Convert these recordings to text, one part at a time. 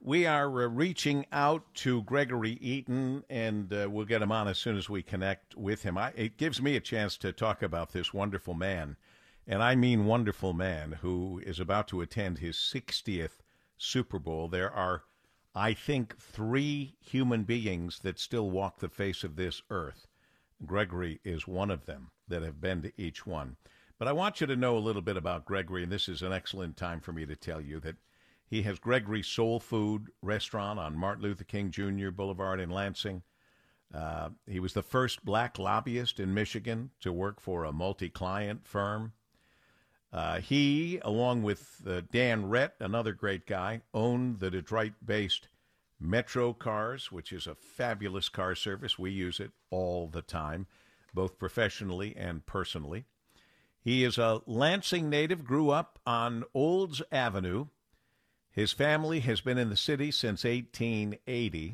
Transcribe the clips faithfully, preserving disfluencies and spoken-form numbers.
We are uh, reaching out to Gregory Eaton, and uh, we'll get him on as soon as we connect with him. I, it gives me a chance to talk about this wonderful man, and I mean wonderful man, who is about to attend his sixtieth Super Bowl. There are, I think, three human beings that still walk the face of this earth. Gregory is one of them that have been to each one. But I want you to know a little bit about Gregory, and this is an excellent time for me to tell you that he has Gregory's Soul Food restaurant on Martin Luther King Junior Boulevard in Lansing. Uh, he was the first black lobbyist in Michigan to work for a multi-client firm. Uh, he, along with uh, Dan Rett, another great guy, owned the Detroit-based Metro Cars, which is a fabulous car service. We use it all the time, both professionally and personally. He is a Lansing native, grew up on Olds Avenue. His family has been in the city since eighteen eighty.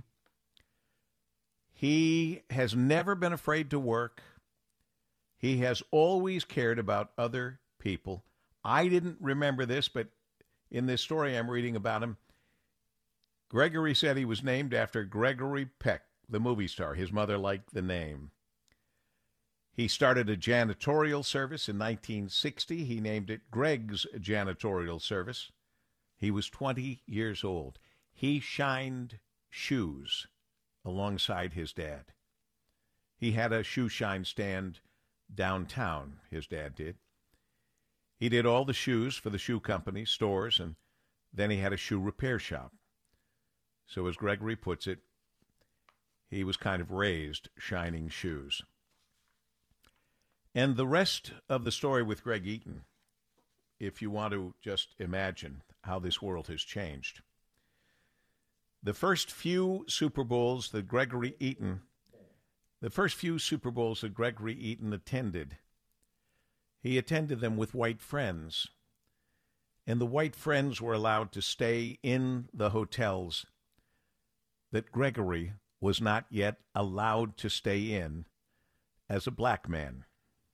He has never been afraid to work. He has always cared about other people. I didn't remember this, but in this story I'm reading about him, Gregory said he was named after Gregory Peck, the movie star. His mother liked the name. He started a janitorial service in nineteen sixty. He named it Greg's Janitorial Service. He was twenty years old. He shined shoes alongside his dad. He had a shoe shine stand downtown, his dad did. He did all the shoes for the shoe company, stores, and then he had a shoe repair shop. So as Gregory puts it, he was kind of raised shining shoes. And the rest of the story with Greg Eaton, if you want to just imagine how this world has changed. The first few Super Bowls that Gregory Eaton, the first few Super Bowls that Gregory Eaton attended, he attended them with white friends. And the white friends were allowed to stay in the hotels that Gregory was not yet allowed to stay in as a black man.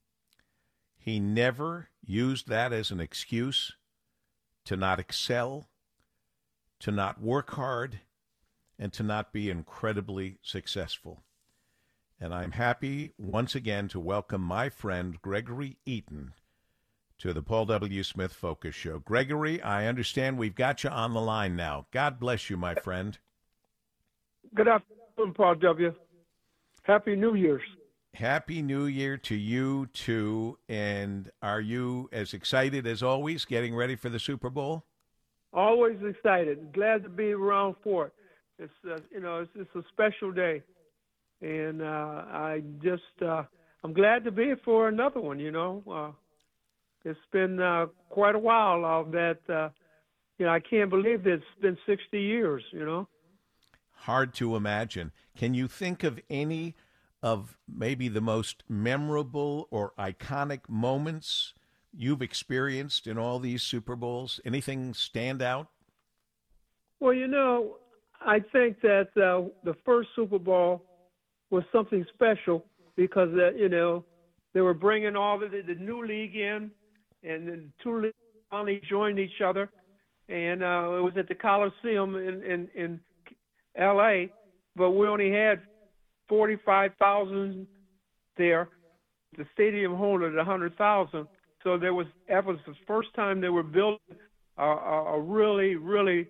He never used that as an excuse to not excel, to not work hard, and to not be incredibly successful. And I'm happy once again to welcome my friend Gregory Eaton to the Paul W. Smith Focus Show. Gregory, I understand we've got you on the line now. God bless you, my friend. Good afternoon, Paul W. Happy New Year's. Happy New Year to you, too. And are you as excited as always, getting ready for the Super Bowl? Always excited. Glad to be around for it. It's, uh, you know, it's, it's a special day. And uh, I just, uh, I'm glad to be here for another one, you know. Uh, it's been uh, quite a while of that, uh, you know, I can't believe it's been sixty years, you know. Hard to imagine. Can you think of any of maybe the most memorable or iconic moments you've experienced in all these Super Bowls? Anything stand out? Well, you know, I think that uh, the first Super Bowl was something special because, uh, you know, they were bringing all the, the new league in, and the two leagues finally joined each other. And uh, it was at the Coliseum in, in, in L A, but we only had forty-five thousand there. The stadium holded one hundred thousand. So there was, that was the first time they were building a, a, a really, really,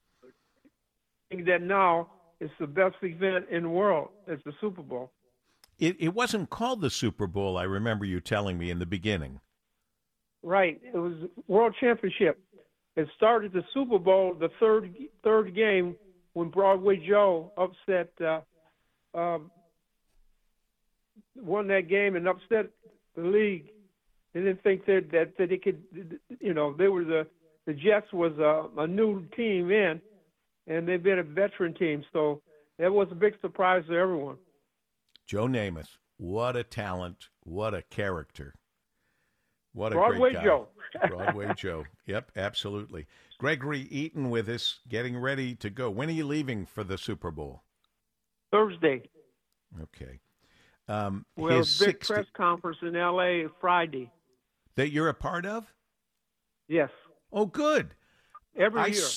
that now it's the best event in the world. It's the Super Bowl. It, it wasn't called the Super Bowl, I remember you telling me in the beginning. Right. It was World Championship. It started the Super Bowl, the third third game, when Broadway Joe upset uh, Um, won that game and upset the league. They didn't think that that, that they could, you know, they were the the Jets was a, a new team in, and they've been a veteran team, so that was a big surprise to everyone. Joe Namath, what a talent, what a character, what a Broadway great guy. Joe. Broadway Joe. Yep, absolutely. Gregory Eaton with us, getting ready to go. When are you leaving for the Super Bowl? Thursday. Okay. Um, we have a big sixty press conference in L A Friday. That you're a part of? Yes. Oh, good. Every I year. s-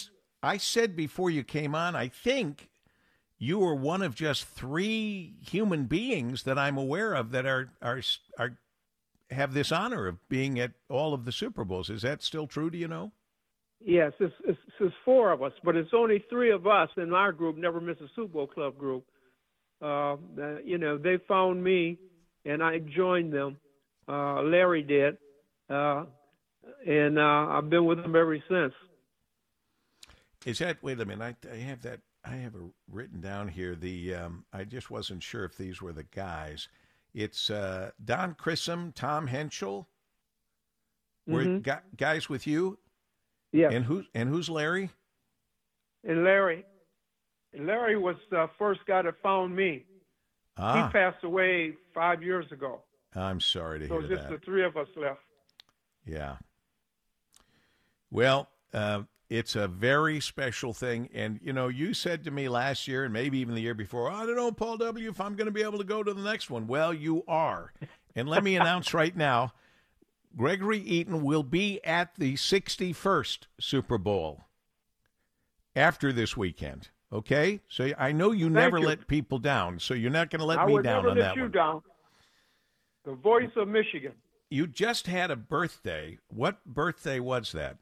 I said before you came on, I think you are one of just three human beings that I'm aware of that are are are have this honor of being at all of the Super Bowls. Is that still true? Do you know? Yes, it's, it's, it's four of us, but it's only three of us in our group, Never Miss a Super Bowl Club group. Uh, you know, they found me, and I joined them. Uh, Larry did, uh, and uh, I've been with them ever since. Is that, wait a minute, I, I have that, I have it written down here. The um, I just wasn't sure if these were the guys. It's uh, Don Crissom, Tom Henschel. Were Mm-hmm. gu- guys with you? Yeah. And who's and who's Larry? And Larry, Larry was the first guy that found me. Ah, He passed away five years ago. I'm sorry to So hear just that. the three of us left. Yeah. Well, uh, it's a very special thing. And, you know, you said to me last year and maybe even the year before, I don't know, Paul W., if I'm going to be able to go to the next one. Well, you are. And let me announce right now, Gregory Eaton will be at the sixty-first Super Bowl after this weekend. Okay? So I know you Thank never you. let people down, so you're not going to let I me would down never on let that you one. down. The voice of Michigan. You just had a birthday. What birthday was that?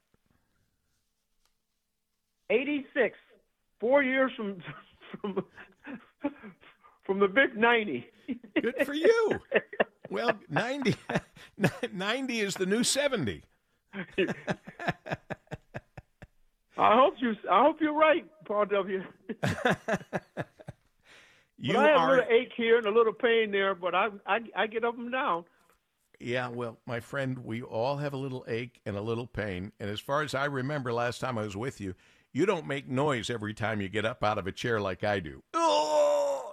eighty-six. Four years from from from the big ninety. Good for you. Well, ninety, ninety is the new seventy. I hope you. I hope you're right, Paul W. You but I have are, a little ache here and a little pain there, but I I, I get up and down. yeah. Well, my friend, we all have a little ache and a little pain. And as far as I remember, last time I was with you, you don't make noise every time you get up out of a chair like I do. Oh!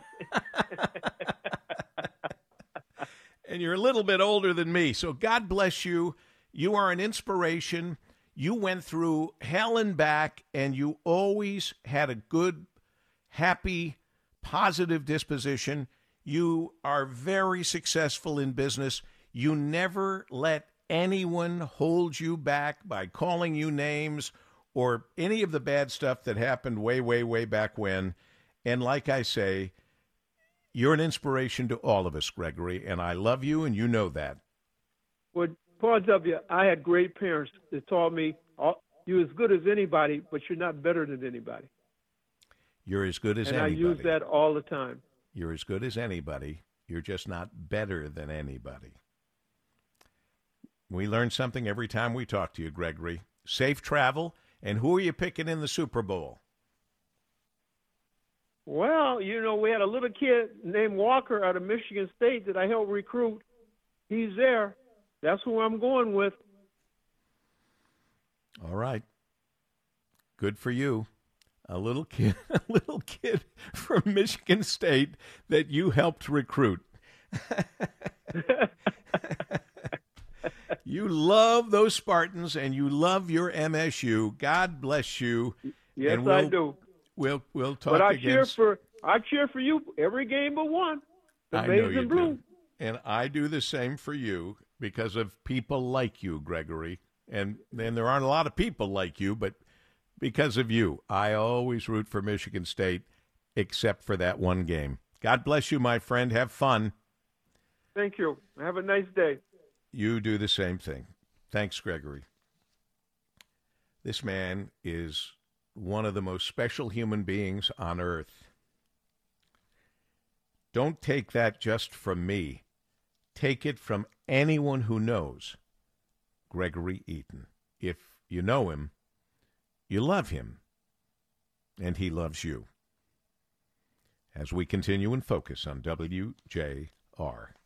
And you're a little bit older than me, so God bless you. You are an inspiration. You went through hell and back, and you always had a good, happy, positive disposition. You are very successful in business. You never let anyone hold you back by calling you names or any of the bad stuff that happened way, way, way back when. And like I say, you're an inspiration to all of us, Gregory, and I love you, and you know that. Well, Paul W., I had great parents that taught me oh, you're as good as anybody, but you're not better than anybody. You're as good as and anybody. And I use that all the time. You're as good as anybody. You're just not better than anybody. We learn something every time we talk to you, Gregory. Safe travel. And who are you picking in the Super Bowl? Well, you know, we had a little kid named Walker out of Michigan State that I helped recruit. He's there. That's who I'm going with. All right. Good for you. A little kid, a little kid from Michigan State that you helped recruit. You love those Spartans and you love your M S U. God bless you. Yes, and we'll, I do. We'll we'll talk but I again. cheer for I cheer for you every game but one. The I maize know you and blue. do. And I do the same for you because of people like you, Gregory. And then there aren't a lot of people like you, but because of you, I always root for Michigan State, except for that one game. God bless you, my friend. Have fun. Thank you. Have a nice day. You do the same thing. Thanks, Gregory. This man is one of the most special human beings on earth. Don't take that just from me. Take it from anyone who knows Gregory Eaton. If you know him, you love him, and he loves you. As we continue in focus on W J R.